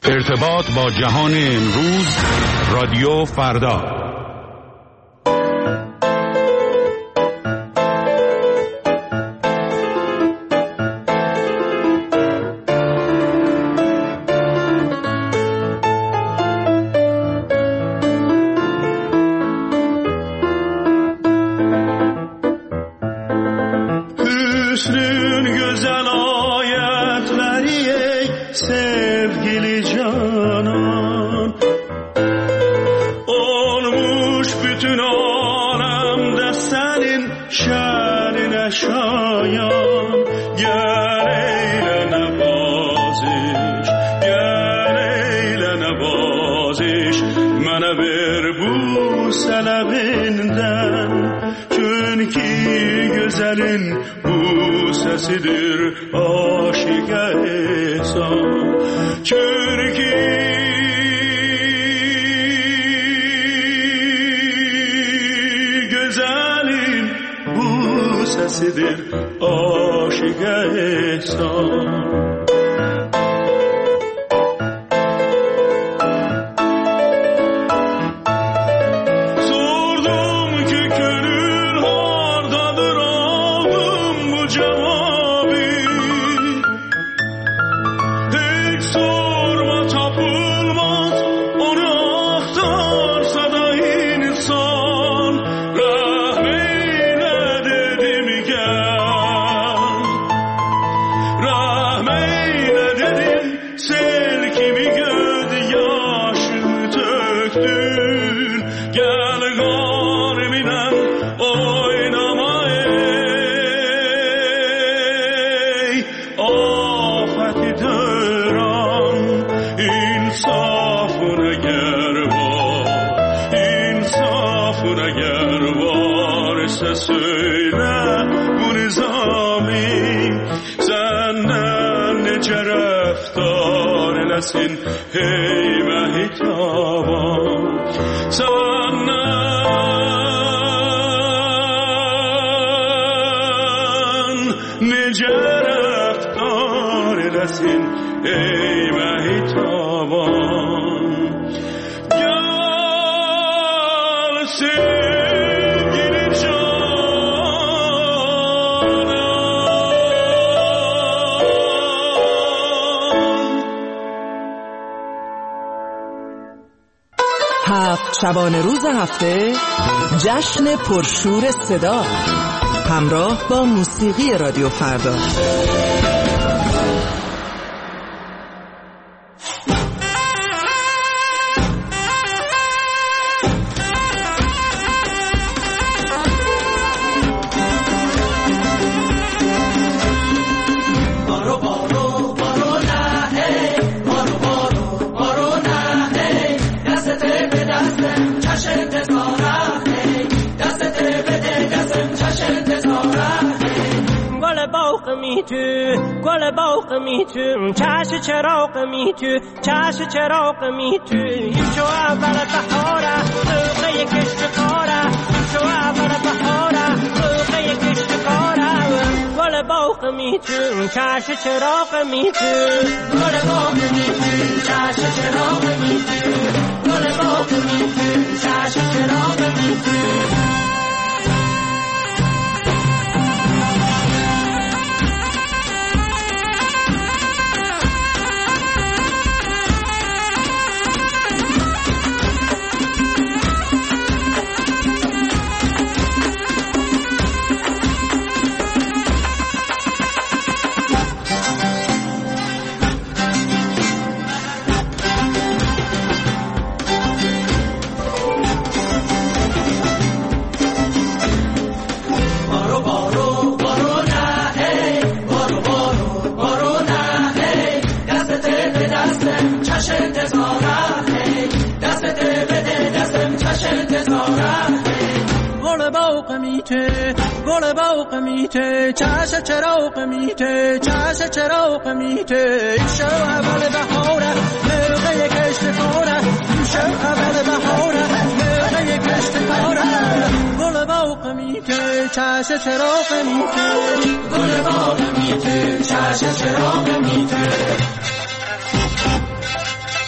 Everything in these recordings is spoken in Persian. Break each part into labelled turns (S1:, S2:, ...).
S1: ارتباط با جهان امروز، رادیو فردا.
S2: شبانه روز هفته جشن پرشور صدا همراه با موسیقی رادیو فردا.
S3: گل باغ میتو چش چراغ میتو چش چراغ میتو این شو اول بهاره روقه کشت کاره این شو اول بهاره روقه کشت کاره گل باغ میتو چش چراغ میتو گل باغ میتو چش چراغ میتو گل باغ میتو چش چراغ میتو گل باغ میته چش چراغ میته چش چراغ میته شو اول بهاره موقع کشت کاره شو اول بهاره موقع کشت کاره گل باغ میته چش چراغ میته گل باغ میته چش چراغ میته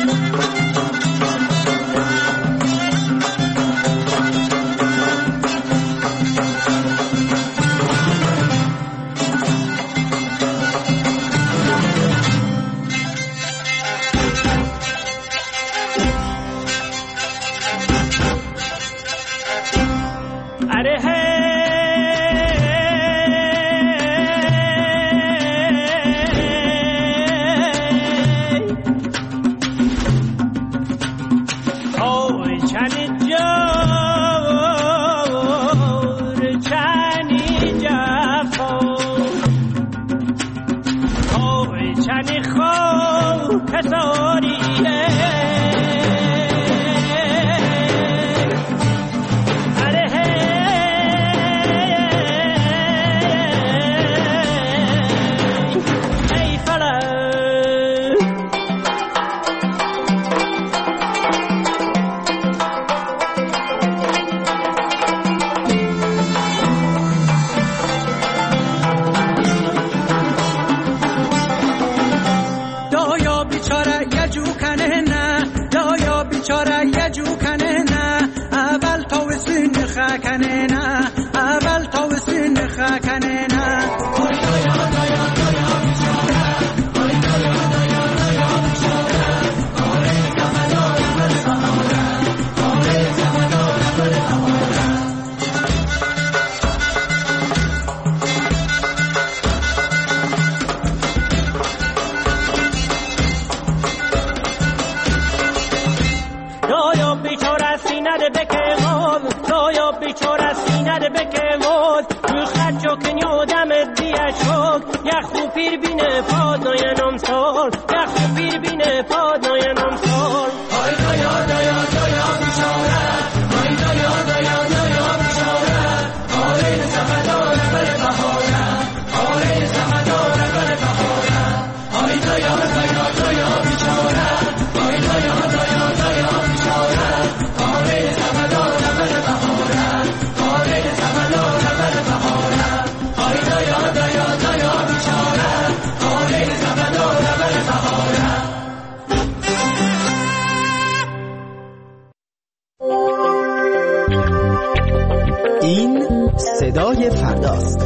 S2: این صدای فرداست.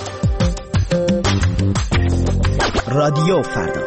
S2: رادیو فردا.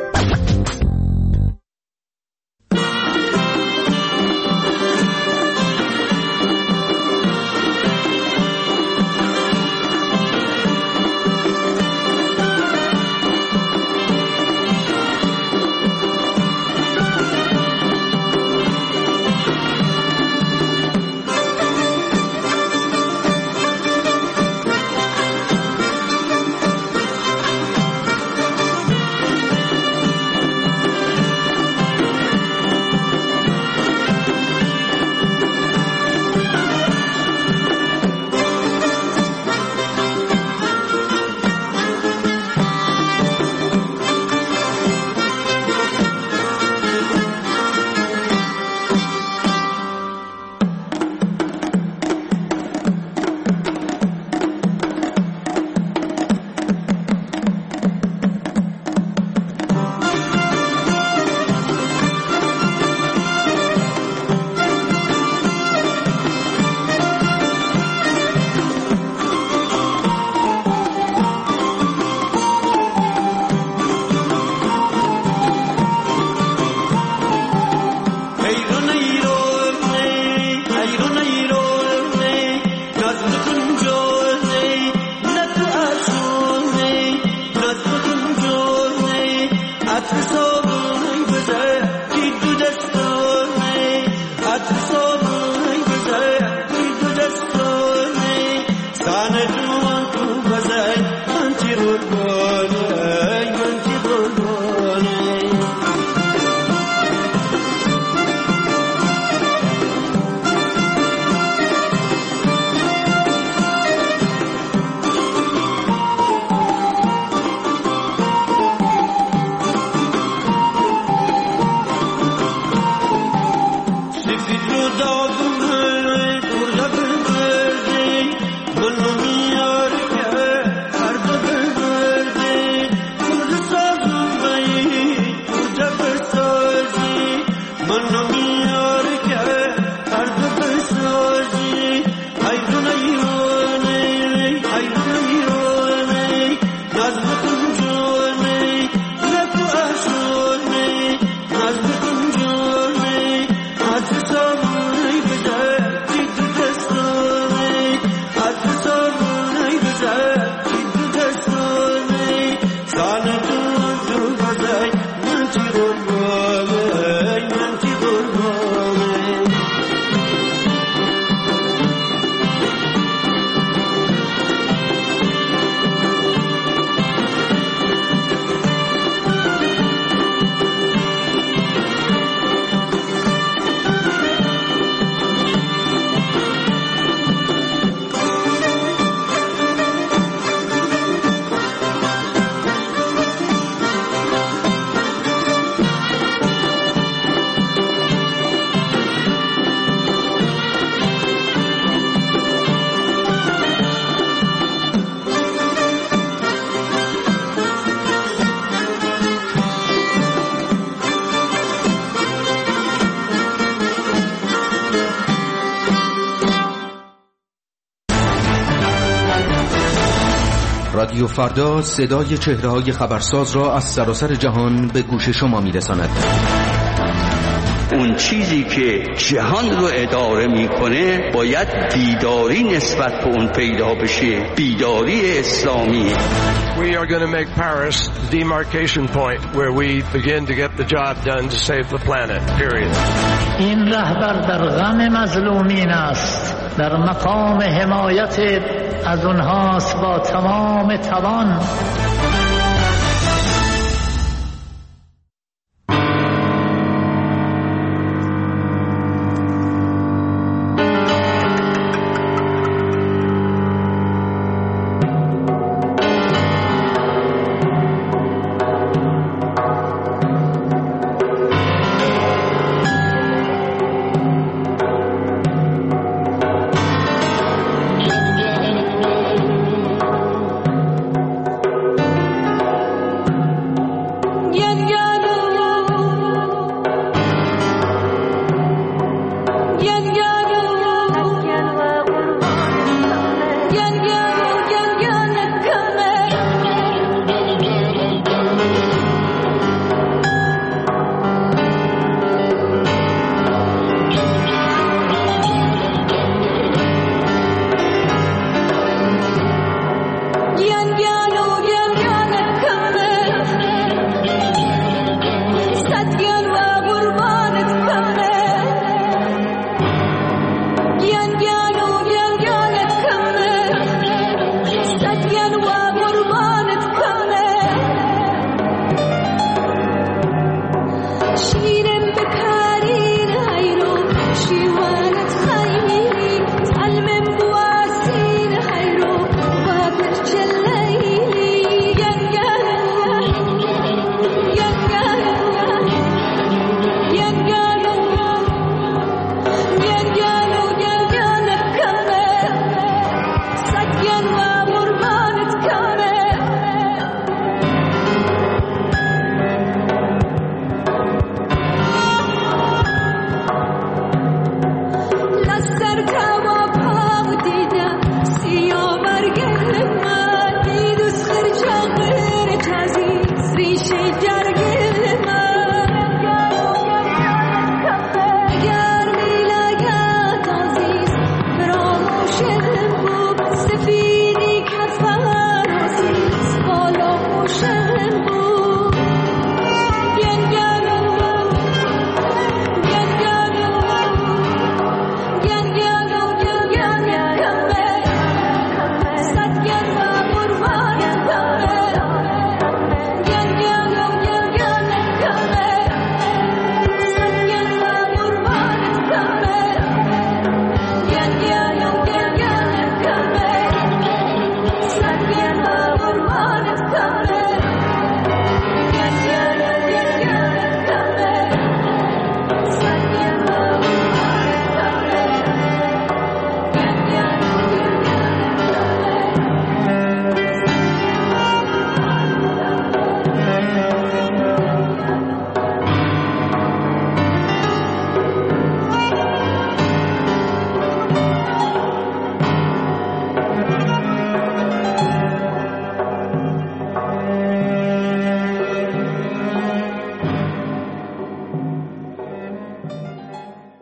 S4: رادیو فردا صدای چهره‌های خبرساز را از سراسر جهان به گوش شما می‌رساند.
S5: اون چیزی که جهان رو اداره میکنه باید بیداری نسبت به اون پیدا بشه، بیداری اسلامی.
S6: We are going to make Paris the demarcation point where we begin to get the job done to save the planet. Period.
S7: این رهبر در غم مظلومین است، در مقام حمایت از اونهاست با تمام توان.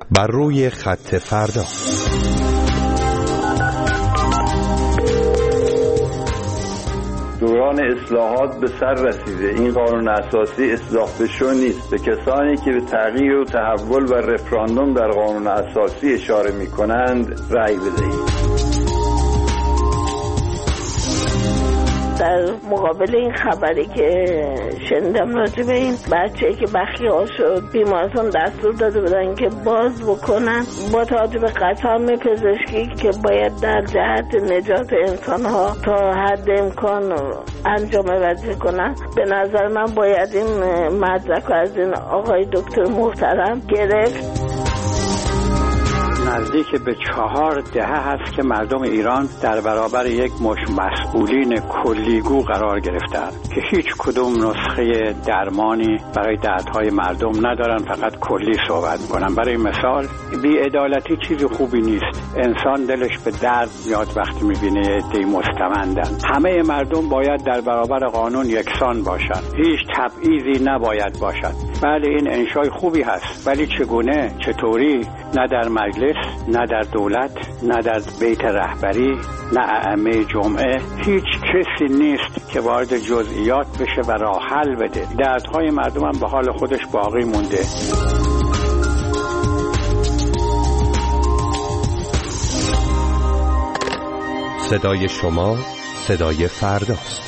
S8: بر روی خط فردا.
S9: دوران اصلاحات به سر رسیده. این قانون اساسی اصلاح بشو نیست. به کسانی که به تغییر و تحول و رفراندوم در قانون اساسی اشاره می‌کنند رأی بدهید.
S10: در مقابل این خبری که شنیدم راجع به این بچه‌ای که بخیه شد، بیمارستان دستور داده بودن که باز بکنن، با توجه به قسم پزشکی که باید در جهت نجات انسان‌ها تا حد امکان انجام وظیفه کنن، به نظر من باید این مدرک از این آقای دکتر محترم گرفت.
S11: نزدیک به 4 دهه هست که مردم ایران در برابر یک مش مسئولین کلیگو قرار گرفتند که هیچ کدوم نسخه درمانی برای دردهای مردم ندارن، فقط کلی صحبت میکنن. برای مثال بی‌عدالتی چیز خوبی نیست. انسان دلش به درد میاد وقتی میبینه عده‌ای مستمندن. همه مردم باید در برابر قانون یکسان باشند. هیچ تبعیضی نباید باشد. بله این انشای خوبی هست، ولی چگونه؟ چطوری؟ نه در مجلس، نه در دولت، نه در بیت رهبری، نه ائمه جمعه. هیچ کسی نیست که وارد جزئیات بشه و راه حل بده. دردهای مردم هم به حال خودش باقی مونده.
S8: صدای شما صدای فرداست.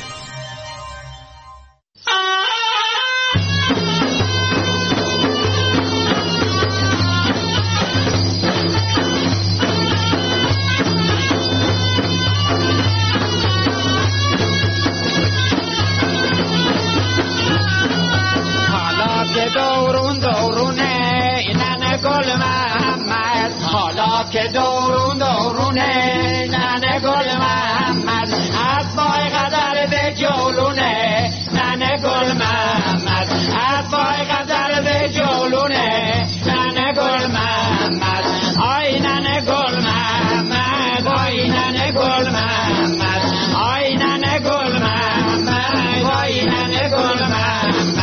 S12: که دورون دورونه ننه گل محمد از پای قدر به جولونه ننه گل محمد از پای قدر به جولونه ننه گل محمد آی ننه گل محمد آی ننه گل محمد آی ننه گل محمد آی ننه گل محمد.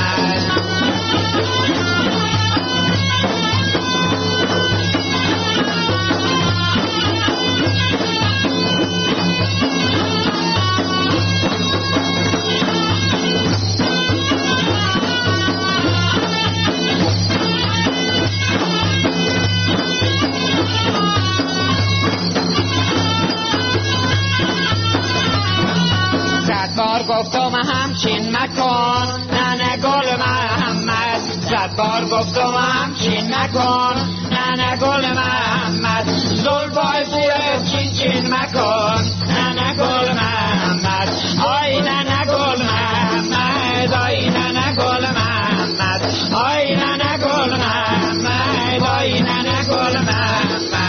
S12: گفتم همچین مکن ننه گل محمد، 100 بار گفتم همچین مکن ننه گل محمد، زلفای زیر چین چین مکن ننه گل محمد آی ننه گل محمد آی ننه گل محمد آی ننه گل محمد آی ننه گل محمد.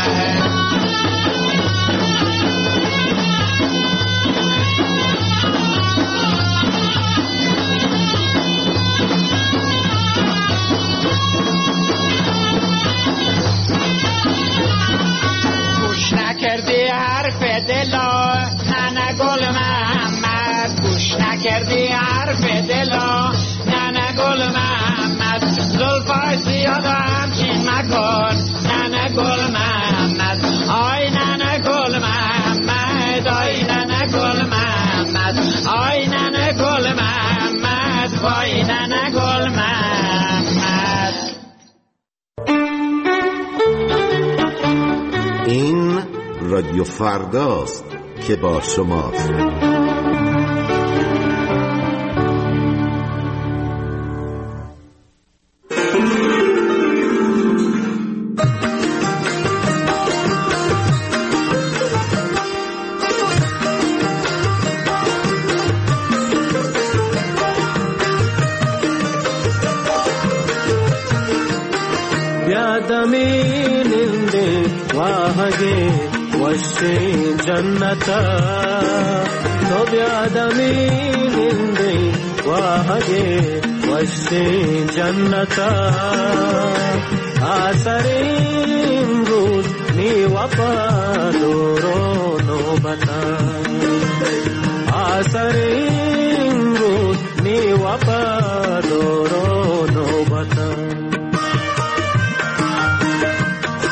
S12: نکردی حرف دلا ننه گل محمد، گوش نکردی حرف دلا ننه گل محمد، زلفای زیاد همچین مکن ننه گل محمد آی ننه گل محمد آی ننه گل محمد آی ننه گل محمد وای ننه گل محمد.
S13: این رادیو فرداست که با شماست.
S3: جنتا تو بیادمی نندی واهگی وشی جنتا آسرین روز نی وفا دورو نوبتا آسرین روز نی وفا دورو نوبتا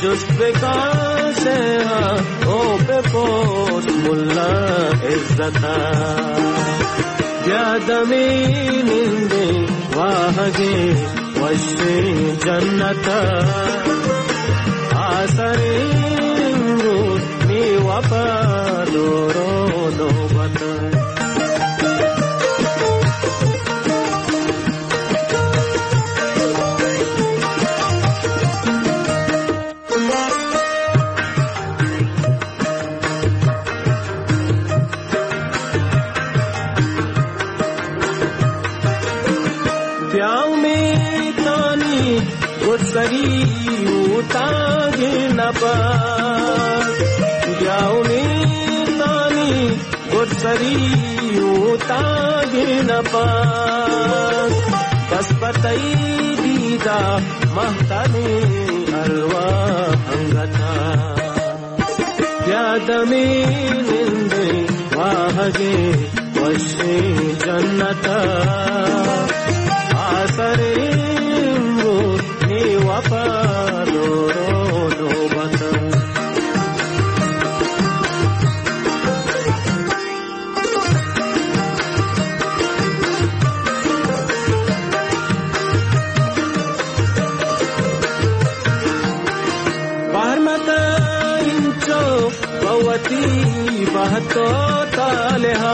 S3: جز به کاسه ها او بپرس ملا عزتا بیادمی ننده واهگی وشی جنتا آسرین رود می وفا دورو نوبتا सरी उतागे नपास जाऊनी तानी गुरसरी उतागे नपास बस पतई दीदा महतानी अलवा अंगता यादमी निंदे वाहगे वशे जन्नता आसरे वफा दोरो नौबता बारमता इंचो भवती बहतो तालेहा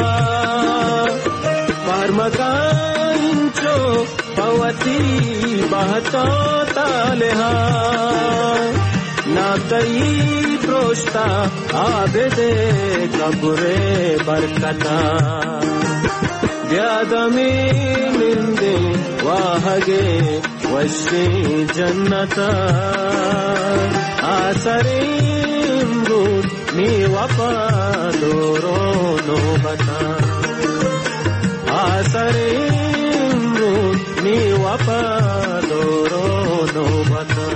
S3: बारमका इंचो भवती बहतो तालेहा नातई प्रोष्टा आबेदे कब्रे बरकता ब्यादमी निंदे वाहगे वशी जन्नता आसरे इमरूद मी वफा दोरो नौबता आसरे इमरूद मी वफा दोरो नौबता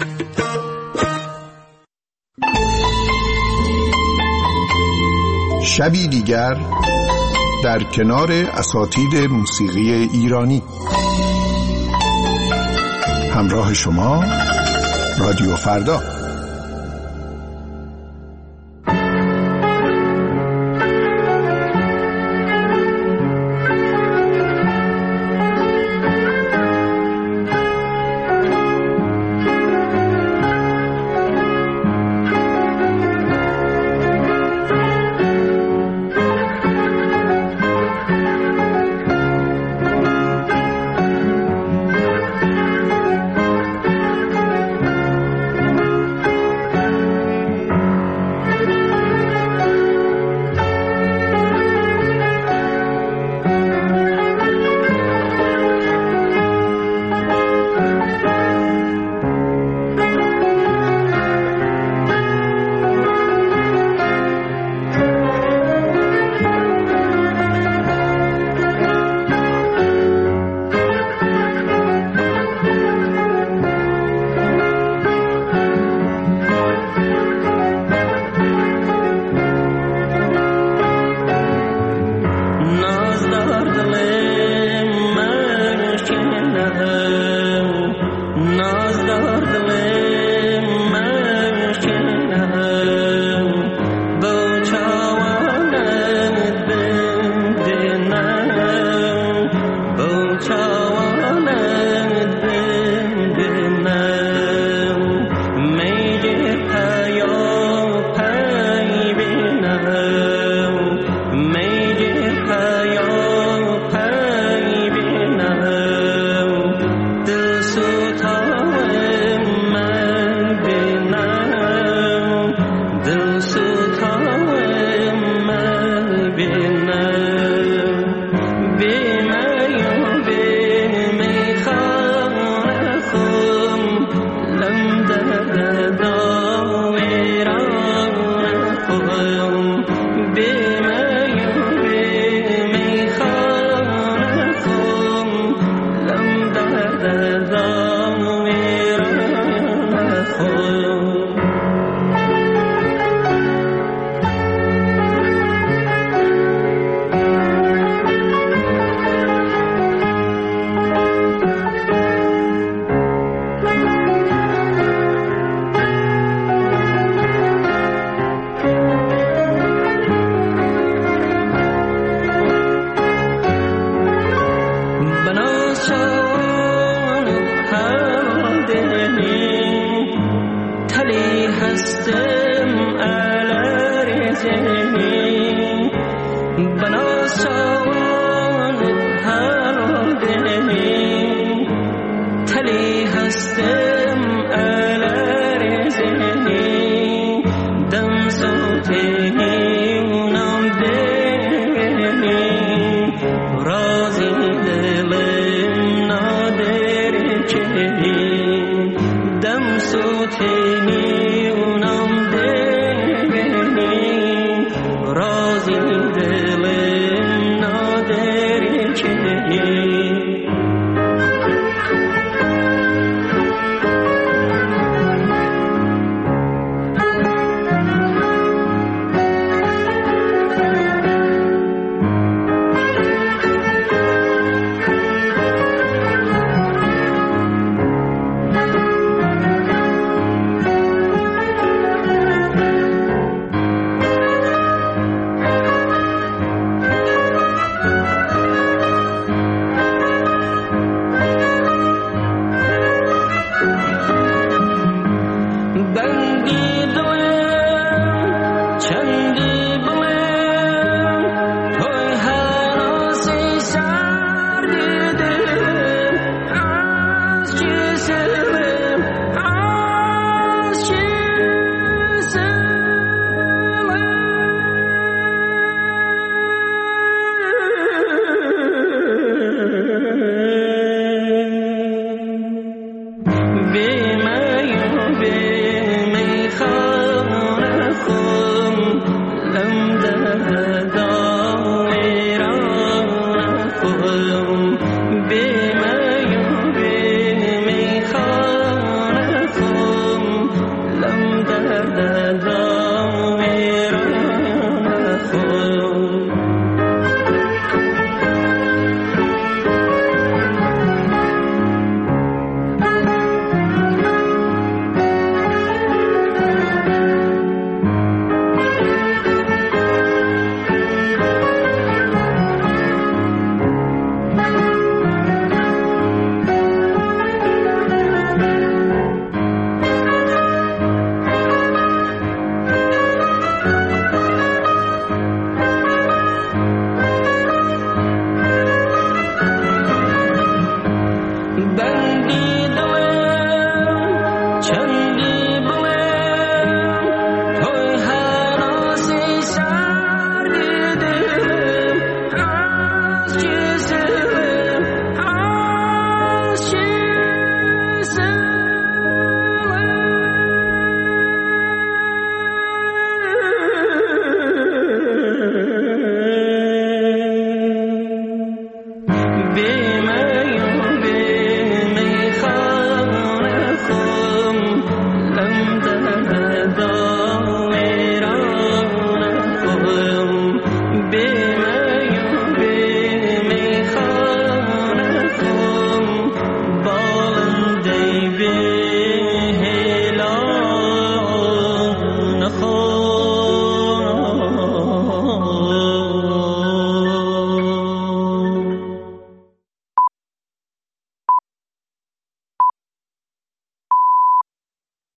S14: شبی دیگر در کنار اساتید موسیقی ایرانی همراه شما رادیو فردا.
S3: صوتيني